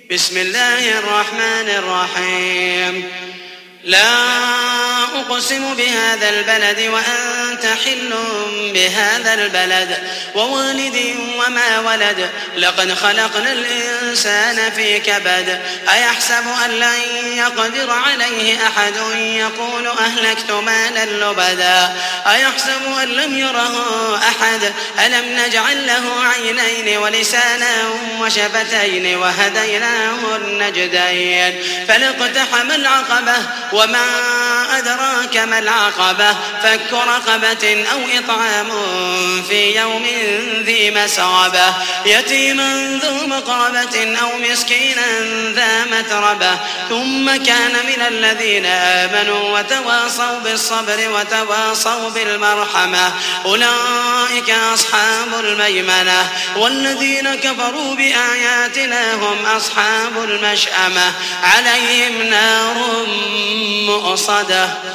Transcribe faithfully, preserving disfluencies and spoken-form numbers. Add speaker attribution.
Speaker 1: بسم الله الرحمن الرحيم. لا أقسم بهذا البلد وأنت حل بهذا البلد ووالد وما ولد لقد خلقنا الإنسان في كبد أيحسب أن لن يقدر عليه أحد يقول أهلكت مالا لبدا أيحسب أن لم يره أحد ألم نجعل له عينين ولسانا وشفتين وهديناه النجدين فلاقتحم العقبة وما أدراك ما العقبة فك رقبة أو إطعام في يوم ذي مسغبة يتيما ذو مقربة أو مسكينا ذا متربة ثم كان من الذين آمنوا وتواصوا بالصبر وتواصوا بالمرحمة أولئك أصحاب الميمنة والذين كفروا بآياتنا هم أصحاب المشأمة عليهم نار مؤصدة.